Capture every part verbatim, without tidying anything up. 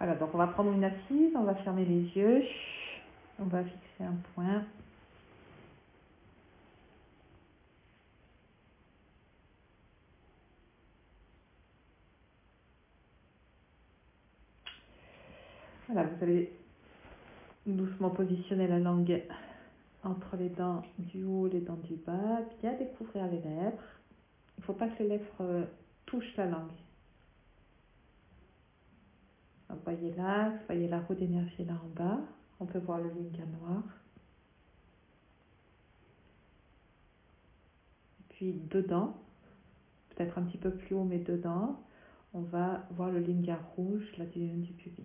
Voilà, donc on va prendre une assise, on va fermer les yeux, on va fixer un point. Voilà, vous allez doucement positionner la langue entre les dents du haut, les dents du bas, bien découvrir les lèvres. Il ne faut pas que les lèvres touchent la langue. Donc, voyez là, voyez la roue d'énergie là en bas. On peut voir le lingua noir. Et puis dedans, peut-être un petit peu plus haut, mais dedans, on va voir le lingua rouge là, du, du pubis.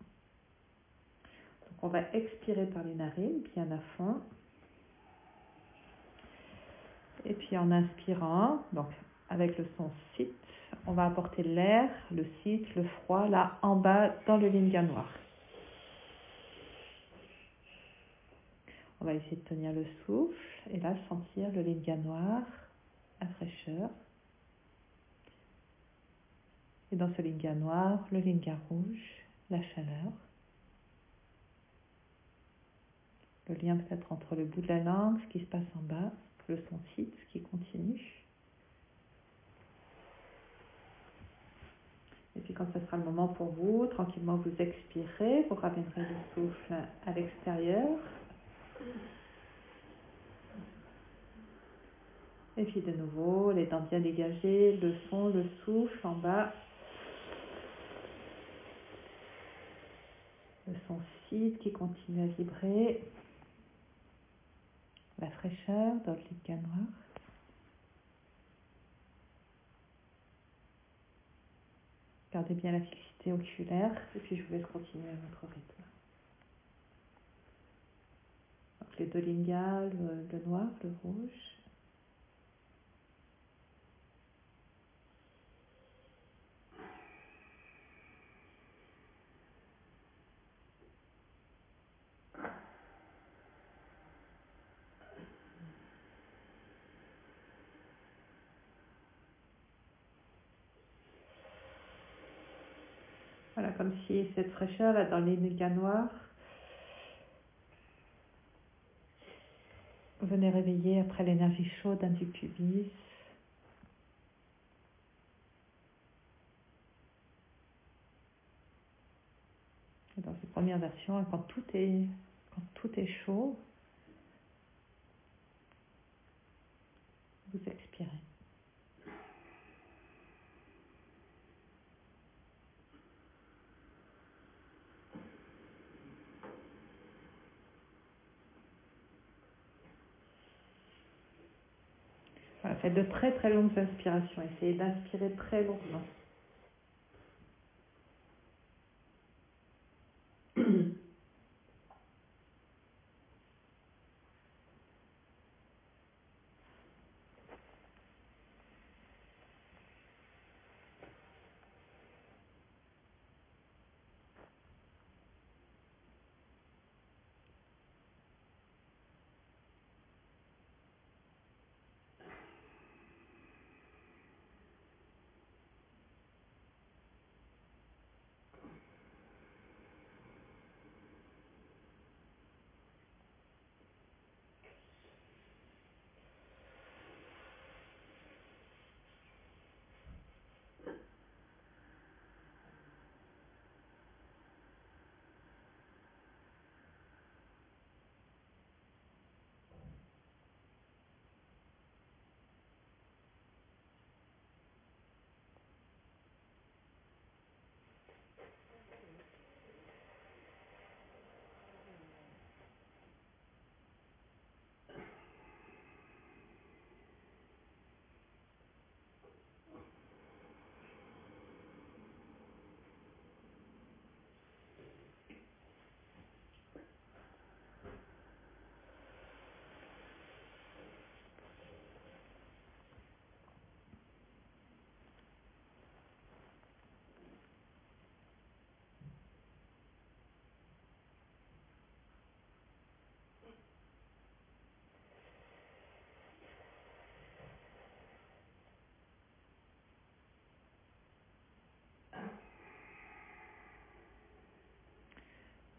Donc on va expirer par les narines, bien à fond. Et puis en inspirant, donc avec le son sit, on va apporter l'air, le sit, le froid, là en bas dans le lingua noir. On va essayer de tenir le souffle et là sentir le lingua noir, la fraîcheur. Et dans ce lingua noir, le lingua rouge, la chaleur. Le lien peut-être entre le bout de la langue, ce qui se passe en bas, le son sit, ce qui continue. Et puis quand ce sera le moment pour vous, tranquillement vous expirez, vous ramènerez le souffle à l'extérieur. Et puis de nouveau, les dents bien dégagées, le son, le souffle en bas. Le son sit qui continue à vibrer. La fraîcheur dans le lingua noir. Gardez bien la fixité oculaire et puis je vous laisse continuer à votre rythme. Donc les deux lingas, le, le noir, le rouge. Voilà, comme si cette fraîcheur là dans les lingas noirs venait réveiller après l'énergie chaude hein, du pubis. Et dans cette première version, quand tout est, quand tout est chaud, vous expirez. Voilà, faites de très très longues inspirations. Essayez d'inspirer très longuement.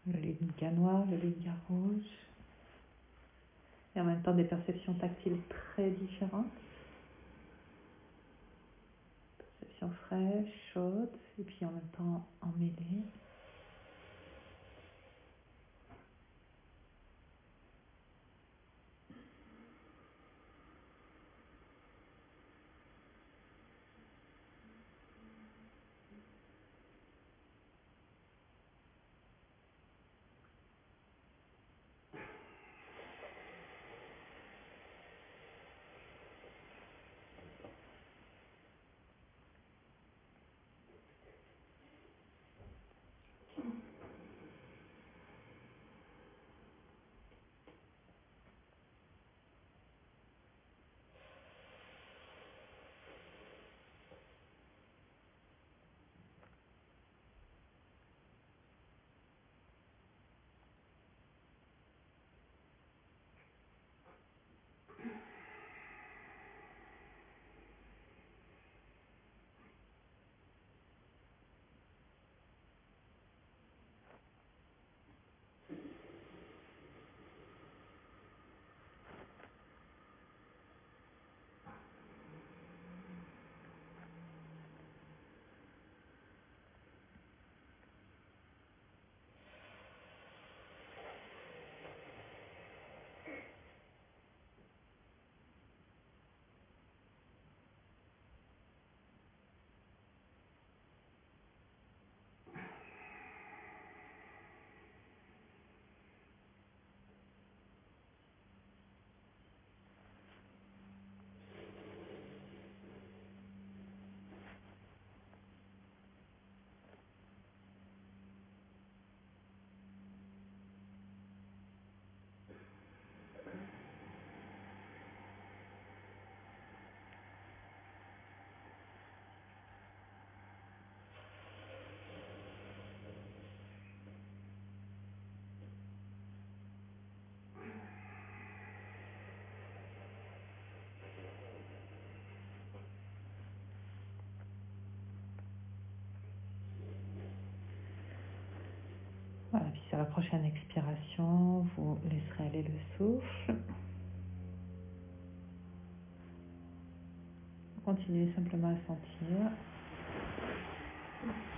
le Ludwika noir, le Ludwika rouge. Et en même temps des perceptions tactiles très différentes. Perception fraîche, chaude, et puis en même temps emmêlée. Voilà, puis sur la prochaine expiration, vous laisserez aller le souffle. Continuez simplement à sentir.